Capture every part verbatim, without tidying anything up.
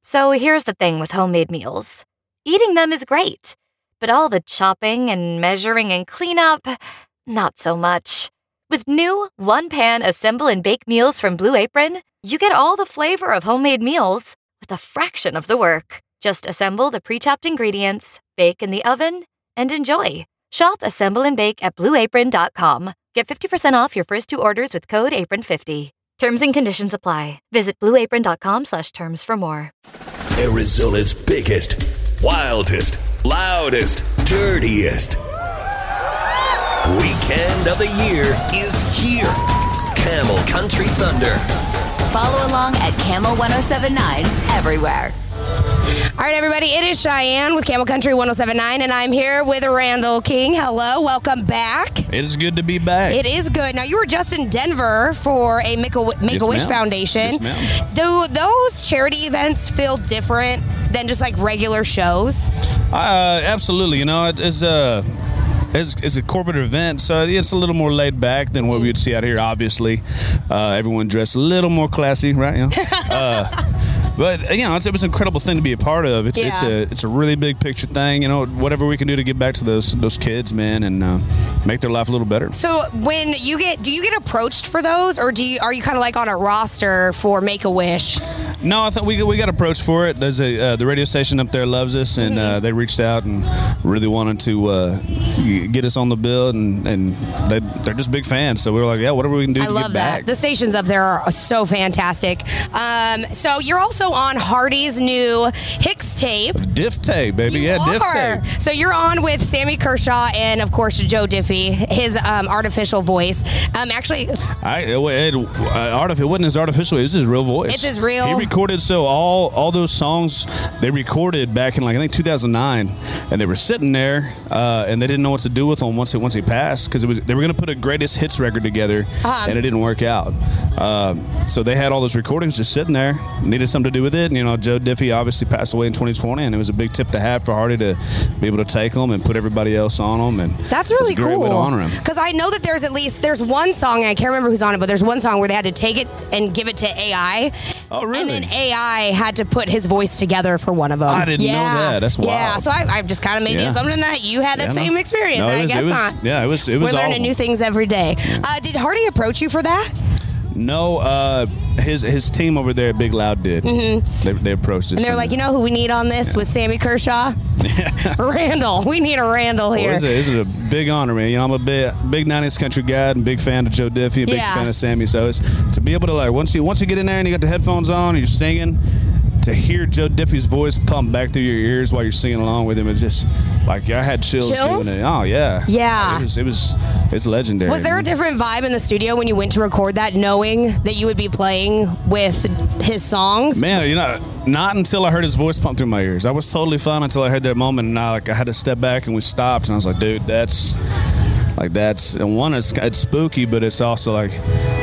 So here's the thing with homemade meals. Eating them is great, but all the chopping and measuring and cleanup, not so much. With new one-pan assemble and bake meals from Blue Apron, you get all the flavor of homemade meals with a fraction of the work. Just assemble the pre-chopped ingredients, bake in the oven, and enjoy. Shop Assemble and Bake at blue apron dot com. Get fifty percent off your first two orders with code apron fifty. Terms and conditions apply. Visit blue apron dot com slash terms for more. Arizona's biggest, wildest, loudest, dirtiest weekend of the year is here. Camel Country Thunder. Follow along at Camel ten seventy-nine everywhere. All right, everybody, it is Cheyenne with Camel Country ten seventy-nine, and I'm here with Randall King. Hello, welcome back. It is good to be back. It is good. Now, you were just in Denver for a Make-A- Make-A-Wish yes, Foundation. Yes, ma'am. Do those charity events feel different than just like regular shows? Uh, absolutely. You know, it is a... It's, it's a corporate event, so it's a little more laid back than what we would see out here, obviously. Uh, everyone dressed a little more classy, right? You know? uh, but, you know, it's, it was an incredible thing to be a part of. It's, yeah. it's, a, it's a really big picture thing. You know, whatever we can do to get back to those those kids, man, and uh, make their life a little better. So when you get, do you get approached for those, or do you are you kind of like on a roster for Make-A-Wish? No, I think we we got approached for it. There's a uh, the radio station up there loves us, and mm-hmm. uh, they reached out and really wanted to uh, get us on the bill, and, and they they're just big fans. So we were like, yeah, whatever we can do I to love get that. back. The stations up there are so fantastic. Um, so you're also on Hardy's new Hicks tape. Diff tape, baby, You yeah, Diff are. tape. So you're on with Sammy Kershaw and, of course, Joe Diffie, his um, artificial voice. Um, actually, I it, it, uh, art, it wasn't his artificial; it was his real voice. It's his real- He recorded so all all those songs they recorded back in like I think two thousand nine, and they were sitting there, uh, and they didn't know what to do with them once it once he passed because it was they were going to put a greatest hits record together, uh-huh. and it didn't work out. Uh, so they had all those recordings just sitting there, needed something to do with it. And, you know, Joe Diffie obviously passed away in twenty twenty, and it was a big tip to have for Hardy to be able to take them and put everybody else on them. And that's really it's a great cool. way to honor him. Because I know that there's at least there's one song, and I can't remember who's on it, but there's one song where they had to take it and give it to A I. Oh, really? And then A I had to put his voice together for one of them. I didn't yeah. know that. That's wild. Yeah, so I, I just kind of made the Yeah. assumption that you had that Yeah, no. same experience. No, and it I was- guess it was- not. yeah, it was- it was We're learning awful. new things every day. Uh, did Hardy approach you for that? No, uh, his his team over there at Big Loud did. Mm-hmm. They, they approached us. And they're like, you know who we need on this with Sammy Kershaw? Randall. We need a Randall here. Well, it's, a, it's a big honor, man. You know, I'm a big, big nineties country guy and big fan of Joe Diffie, a big Yeah. fan of Sammy. So it's to be able to like once you once you get in there and you got the headphones on and you're singing, to hear Joe Diffie's voice pump back through your ears while you're singing along with him, it's just like I had chills. Chills? Doing it. Oh yeah. Yeah. It was it was it's legendary. Was there a different vibe in the studio when you went to record that, knowing that you would be playing with his songs? Man, you know, not until I heard his voice pump through my ears. I was totally fine until I heard that moment, and I like I had to step back and we stopped, and I was like, dude, that's like that's and one it's it's spooky, but it's also like.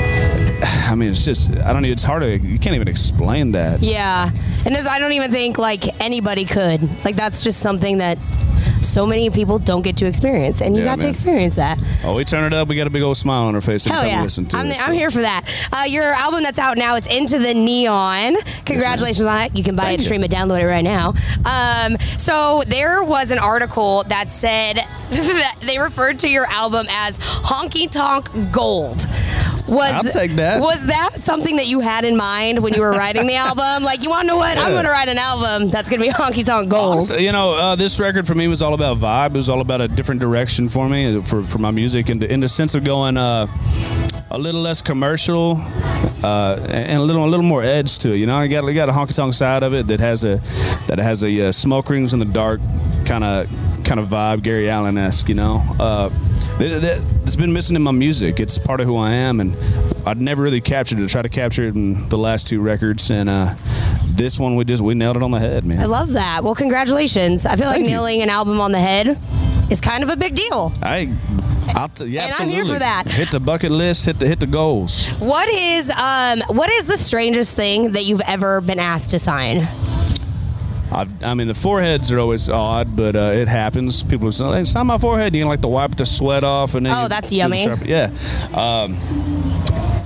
I mean, it's just, I don't know, it's hard to, you can't even explain that. Yeah. And there's, I don't even think like anybody could. Like that's just something that so many people don't get to experience, and you Yeah, got to man. experience that. Oh, we turn it up, we got a big old smile on our face every Hell time yeah. we listen to I'm, it. I'm so. here for that. Uh, your album that's out now, it's Into the Neon. Congratulations on it. You can buy Thank it, you. stream it, download it right now. Um, so there was an article that said that they referred to your album as Honky Tonk Gold. Was, I'll take that. Was that something that you had in mind when you were writing the album? Like, you want to know what? I'm Yeah. going to write an album that's going to be Honky Tonk Gold. Honestly, you know, uh, this record for me was all about vibe. It was all about a different direction for me, for, for my music, in the, in the sense of going uh, a little less commercial uh, and a little a little more edge to it. You know, I got I got a honky tonk side of it that has a that has a uh, smoke rings in the dark kind of kind of vibe, Gary Allen-esque. You know. Uh, That, that, it's been missing in my music. It's part of who I am, and I'd never really captured it. I tried to capture it in the last two records, and uh, this one we just we nailed it on the head, man. I love that. Well, congratulations. I feel like Thank you. nailing an album on the head is kind of a big deal. I, I'll t- yeah, And I'm absolutely. here for that. Hit the bucket list. Hit the hit the goals. What is um what is the strangest thing that you've ever been asked to sign? I, I mean, the foreheads are always odd, but uh, it happens. People say, "Hey, sign my forehead." You can like to wipe the sweat off, and then Oh, you that's do the yummy. sharp- Yeah. Um,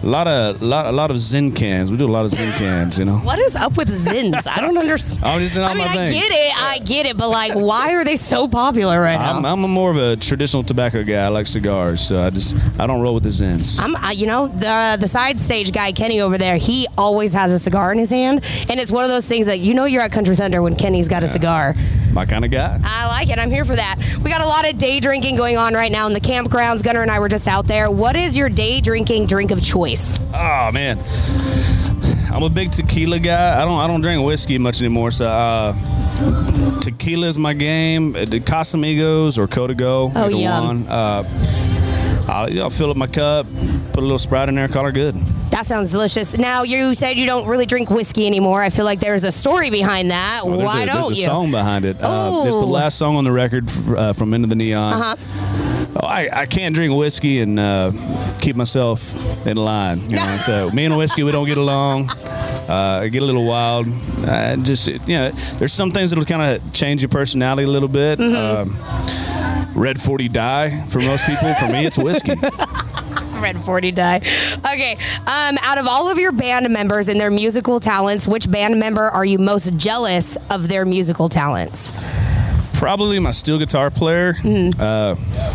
A lot of lot a lot of Zen cans. We do a lot of Zen cans, you know. What is up with Zins? I don't understand. Oh, this is not I mean, my I thing. get it. I get it. But, like, why are they so popular right now? I'm, I'm a more of a traditional tobacco guy. I like cigars, so I just I don't roll with the Zens. I'm, uh, you know, the the side stage guy, Kenny, over there, he always has a cigar in his hand. And it's one of those things that you know you're at Country Thunder when Kenny's got a cigar. My kind of guy. I like it. I'm here for that. We got a lot of day drinking going on right now in the campgrounds. Gunnar and I were just out there. What is your day drinking drink of choice? Oh man, I'm a big tequila guy. I don't I don't drink whiskey much anymore, so uh, tequila is my game. The Casamigos or Código. Oh, either yum. one. Uh, I'll, I'll fill up my cup, put a little Sprite in there, call her good. That sounds delicious. Now, you said you don't really drink whiskey anymore. I feel like there's a story behind that. Well, there's Why a, don't there's you? a song behind it. Uh, it's the Ooh. last song on the record uh, from Into the Neon. Uh-huh. Oh, I, I can't drink whiskey and uh, keep myself in line. You know, so me and whiskey, we don't get along. Uh, I get a little wild. Uh, just you know, there's some things that'll kind of change your personality a little bit. Mm-hmm. Um, Red forty Die for most people. For me, it's whiskey. Red forty die. Okay. Um, out of all of your band members and their musical talents, which band member are you most jealous of their musical talents? Probably my steel guitar player. Mm-hmm. Uh,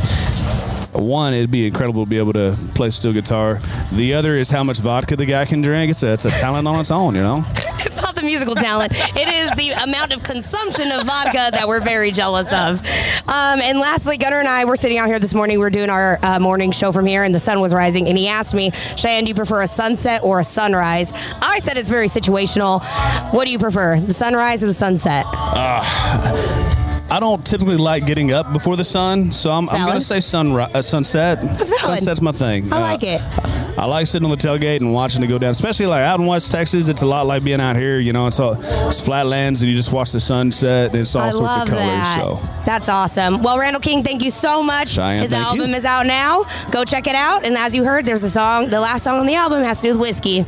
one, it'd be incredible to be able to play steel guitar. The other is how much vodka the guy can drink. It's a, it's a talent on its own, you know? It's not the musical talent. It is the amount of consumption of vodka that we're very jealous of. Um, and lastly, Gunnar and I were sitting out here this morning. We were doing our uh, morning show from here, and the sun was rising. And he asked me, Cheyenne, do you prefer a sunset or a sunrise? I said it's very situational. What do you prefer, the sunrise or the sunset? Uh, I don't typically like getting up before the sun, so I'm, I'm going to say sunri- uh, sunset. That's valid. Sunset's my thing. I like uh, it. I like sitting on the tailgate and watching it go down, especially like out in West Texas. It's a lot like being out here, you know. It's all it's flatlands, and you just watch the sunset, and it's all I sorts love of colors. that. So That's awesome. Well, Randall King, thank you so much. Cheyenne, His thank album you. is out now. Go check it out. And as you heard, there's a song. The last song on the album has to do with whiskey.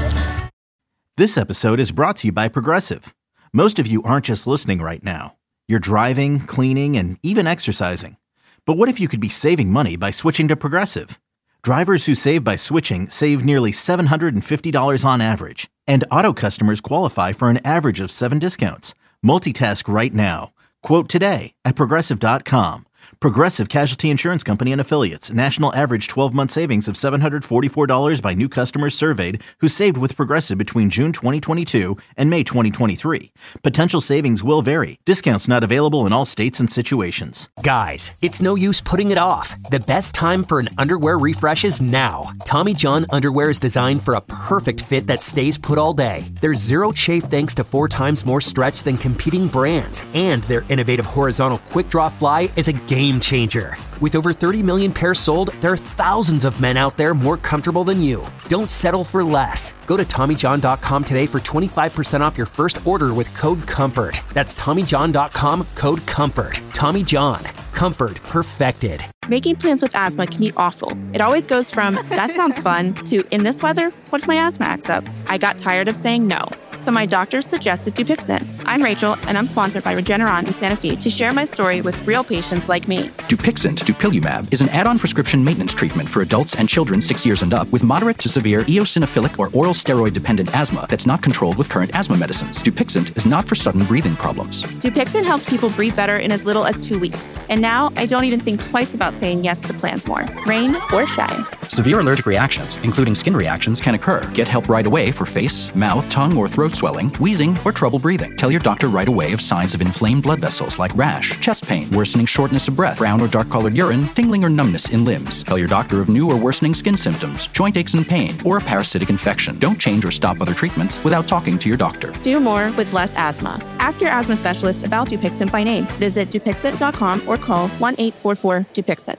This episode is brought to you by Progressive. Most of you aren't just listening right now. You're driving, cleaning, and even exercising. But what if you could be saving money by switching to Progressive? Drivers who save by switching save nearly seven hundred fifty dollars on average. And auto customers qualify for an average of seven discounts. Multitask right now. Quote today at Progressive dot com. Progressive Casualty Insurance Company and Affiliates. National average twelve-month savings of seven hundred forty-four dollars by new customers surveyed who saved with Progressive between June twenty twenty-two and May twenty twenty-three. Potential savings will vary. Discounts not available in all states and situations. Guys, it's no use putting it off. The best time for an underwear refresh is now. Tommy John underwear is designed for a perfect fit that stays put all day. There's zero chafe thanks to four times more stretch than competing brands. And their innovative horizontal quick draw fly is a game changer. With over thirty million pairs sold, there are thousands of men out there more comfortable than you. Don't settle for less. Go to Tommy John dot com today for twenty-five percent off your first order with code COMFORT. That's Tommy John dot com, code COMFORT. Tommy John. Comfort perfected. Making plans with asthma can be awful. It always goes from, that sounds fun, to, in this weather, what if my asthma acts up? I got tired of saying no, so my doctor suggested Dupixent. I'm Rachel, and I'm sponsored by Regeneron in Santa Fe to share my story with real patients like me. Dupixent, dupilumab, is an add-on prescription maintenance treatment for adults and children six years and up with moderate to severe eosinophilic or oral steroid-dependent asthma that's not controlled with current asthma medicines. Dupixent is not for sudden breathing problems. Dupixent helps people breathe better in as little as two weeks. And now, I don't even think twice about saying yes to plans more, rain or shine. Severe allergic reactions, including skin reactions, can occur. Get help right away for face, mouth, tongue, or throat swelling, wheezing, or trouble breathing. Tell your doctor right away of signs of inflamed blood vessels like rash, chest pain, worsening shortness of breath, brown or dark-colored urine, tingling or numbness in limbs. Tell your doctor of new or worsening skin symptoms, joint aches and pain, or a parasitic infection. Don't change or stop other treatments without talking to your doctor. Do more with less asthma. Ask your asthma specialist about Dupixent by name. Visit Dupixent dot com or call one eight four four Dupixent.